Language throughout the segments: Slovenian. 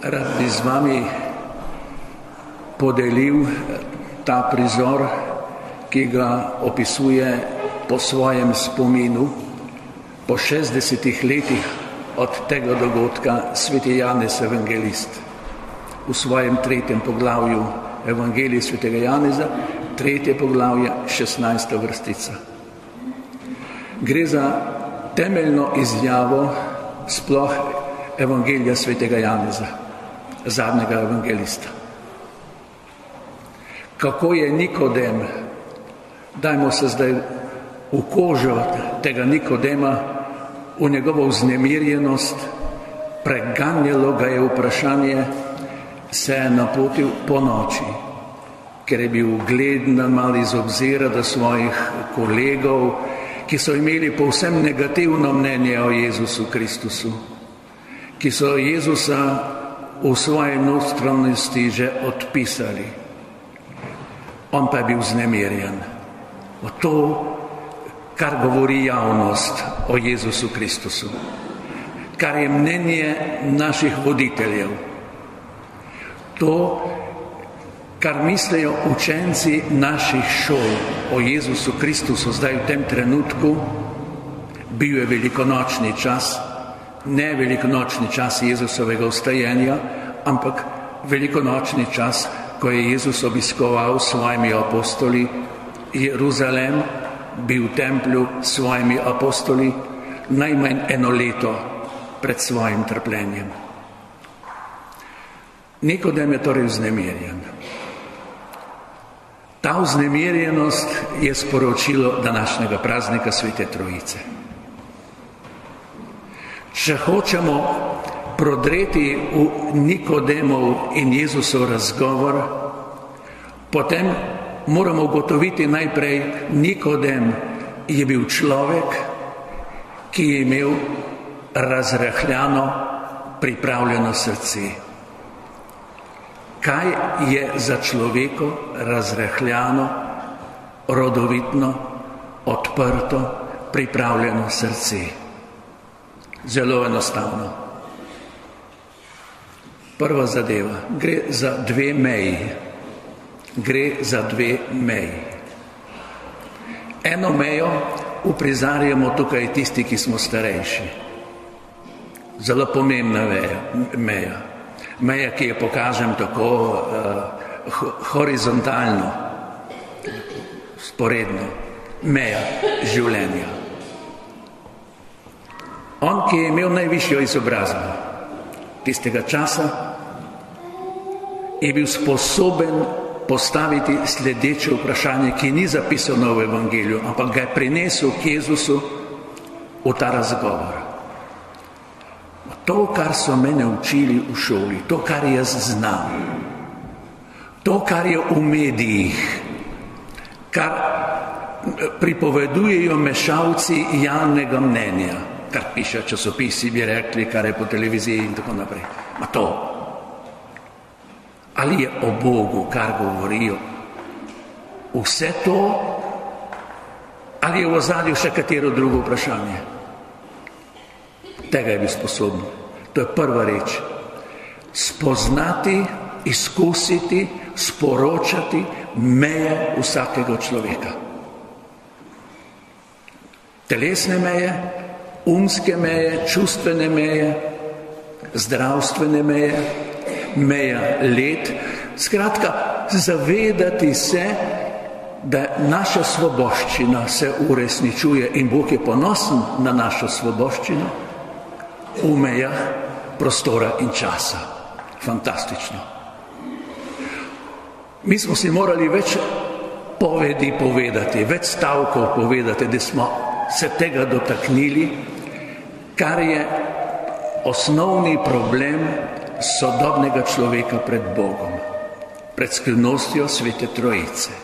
Rad bi z vami podelil ta prizor, ki ga opisuje po svojem spominu po 60 letih od tega dogodka sveti Janez Evangelist v svojem 3. poglavju Evangelije svetega Janeza, 3. poglavje, 16. vrstica. Gre za temeljno izjavo sploh Evangelija svetega Janeza, zadnjega evangelista. Kako je Nikodem, dajmo se zdaj v kožo tega Nikodema, v njegovo vznemirjenost, preganjalo ga je vprašanje, se je napotil po noči, ker je bil gleden malo iz obzira do svojih kolegov, ki so imeli povsem negativno mnenje o Jezusu Kristusu, ki so Jezusa v svoji notranjosti že odpisali. On pa je bil vznemirjen o to, kar govori javnost o Jezusu Kristusu, kar je mnenje naših voditeljev, to, kar mislijo učenci naših šol o Jezusu Kristusu zdaj v tem trenutku. Bil je velikonočni čas, ne velikonočni čas Jezusovega vstajenja, ampak velikonočni čas, ko je Jezus obiskoval s svojimi apostoli Jeruzalem, bil v templju s svojimi apostoli najmanj 1 leto pred svojim trpljenjem. Nikodem je torej vznemirjen. Ta vznemirjenost je sporočilo današnjega praznika Svete Trojice. Če hočemo prodreti v Nikodemov in Jezusov razgovor, potem moramo ugotoviti najprej, Nikodem je bil človek, ki je imel razrahljano, pripravljeno srce. Kaj je za človeko razrahljano, rodovitno, odprto, pripravljeno srce? Zelo enostavno. Prva zadeva, gre za 2 meji. Gre za 2 meji. Eno mejo uprizarjamo tukaj tisti, ki smo starejši. Zelo pomembna meja. Meja, ki jo pokažem tako horizontalno, sporedno. Meja življenja. On, ki je imel najvišjo izobrazbo tistega časa, je bil sposoben postaviti sledeče vprašanje, ki ni zapisano v Evangeliju, ampak ga je prinesel k Jezusu v ta razgovor. To, kar so mene učili v šoli, to, kar jaz znam, to, kar je v medijih, kar pripovedujejo mešalci javnega mnenja, kar piše časopisi, bi rekli, kar je po televiziji in tako naprej. Ma to, ali je o Bogu, kar govorijo, vse to, ali je v ozadju še katero drugo vprašanje? Tega je bil sposoben. To je prva reč. Spoznati, izkusiti, sporočati meje vsakega človeka. Telesne meje, umske meje, čustvene meje, zdravstvene meje, meja let. Skratka, zavedati se, da naša svoboščina se uresničuje in Bog je ponosen na našo svoboščino v mejah prostora in časa. Fantastično. Mi smo si morali več povedi povedati, več stavkov povedati, da smo se tega dotaknili, kar je osnovni problem sodobnega človeka pred Bogom, pred skrivnostjo Svete Trojice.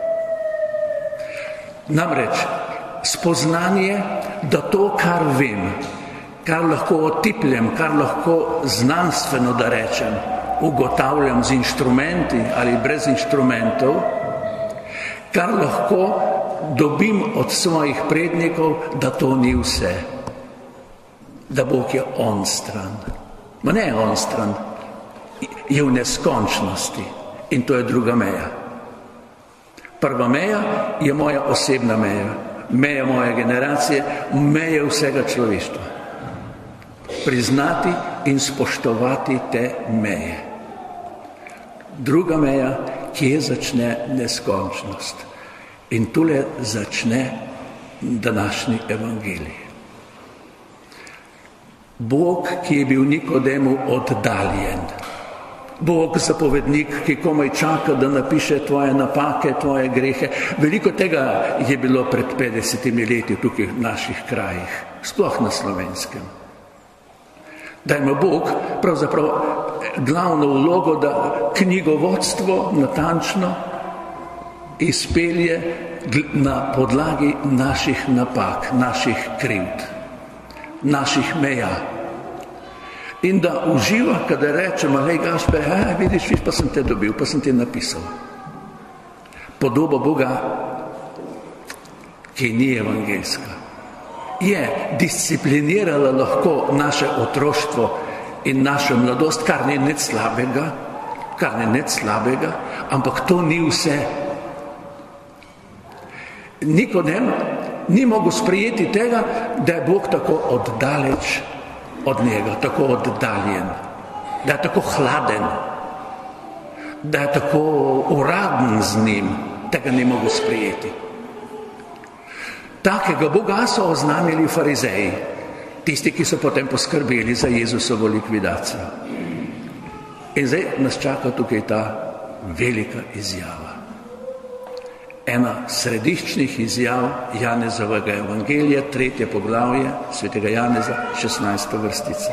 Namreč spoznanje, da to, kar vem, kar lahko otipljem, kar lahko znanstveno, da rečem, ugotavljam z inštrumenti ali brez inštrumentov, kar lahko dobim od svojih prednikov, da to ni vse. Da Bog je onstran. Ma ne onstran, je v neskončnosti in to je druga meja. Prva meja je moja osebna meja, meja moje generacije, meja vsega človeštva. Priznati in spoštovati te meje. Druga meja, kje začne neskončnost. In tule začne današnji evangelij. Bog, ki je bil Nikodemu oddaljen. Bog, zapovednik, ki komaj čaka, da napiše tvoje napake, tvoje grehe. Veliko tega je bilo pred 50 leti tukaj v naših krajih, sploh na Slovenskem. Da ima Bog pravzaprav glavno vlogo, da knjigovodstvo natančno izpelje na podlagi naših napak, naših krivd, naših meja. In da uživa, kada rečemo, lej Gašper, vidiš, pa sem te dobil, pa sem ti napisal. Podoba Boga, ki ni evangeljska, je disciplinirala lahko naše otroštvo in našo mladost, kar ni nič slabega, ampak to ni vse. Nikodem ni mogel sprejeti tega, da je Bog tako oddaleč od njega, tako oddaljen, da je tako hladen, da je tako uraden z njim, tega ni mogel sprejeti. Takega Boga so oznanili farizeji, tisti, ki so potem poskrbeli za Jezusovo likvidacijo. In zdaj nas čaka tukaj ta velika izjava. Ena središčnih izjav Janezovega evangelija, 3. poglavje svetega Janeza, 16. vrstica.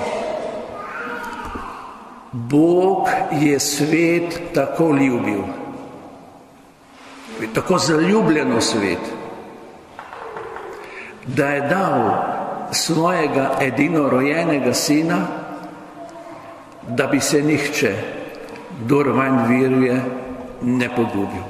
Bog je svet tako ljubil, tako zaljubljeno svet, da je dal svojega edinorojenega sina, da bi se nihče, kdor vanj veruje, ne pogubil.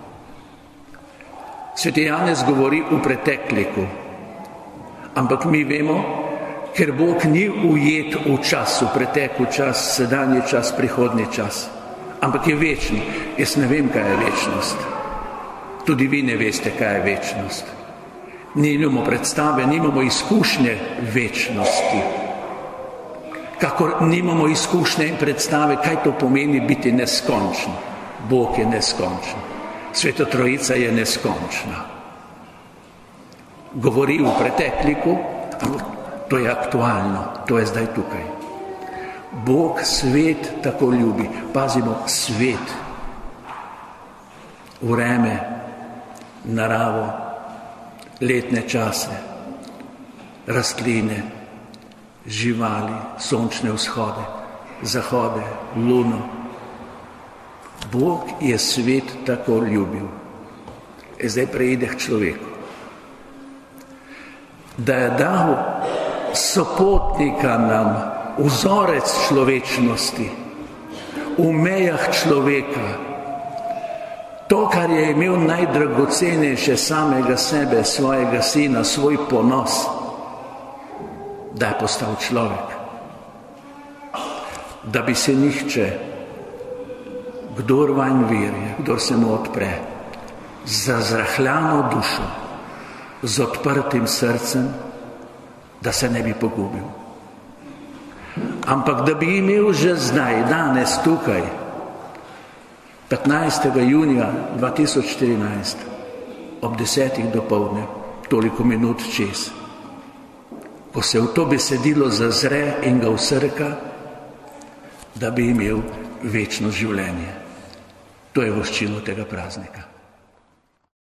Sveti Janez govori v pretekliku, ampak mi vemo, ker Bog ni ujet v čas, v pretekli čas, sedanji čas, prihodnji čas, ampak je večni. Jaz ne vem, kaj je večnost. Tudi vi ne veste, kaj je večnost. Nimamo predstave, nimamo izkušnje večnosti. Kakor nimamo izkušnje in predstave, kaj to pomeni biti neskončen. Bog je neskončen. Sveta Trojica je neskončna. Govori v pretekliku, ampak to je aktualno, to je zdaj tukaj. Bog svet tako ljubi. Pazimo, svet. Vreme, naravo, letne čase, rastline, živali, sončne vzhode, zahode, luno. Bog je svet tako ljubil. Zdaj preide k človeku. Da je dal sopotnika nam, vzorec človečnosti, v mejah človeka, to, kar je imel najdragocenejše samega sebe, svojega sina, svoj ponos, da je postal človek. Da bi se nihče, kdor vanj veruje, kdor se mu odpre, z zrahljano dušo, z odprtim srcem, da se ne bi pogubil. Ampak da bi imel že zdaj, danes, tukaj, 15. junija 2014, ob 10. dopoldne, toliko minut čez, ko se v to besedilo zazre in ga vsrka, da bi imel večno življenje. To je voščilo tega praznika.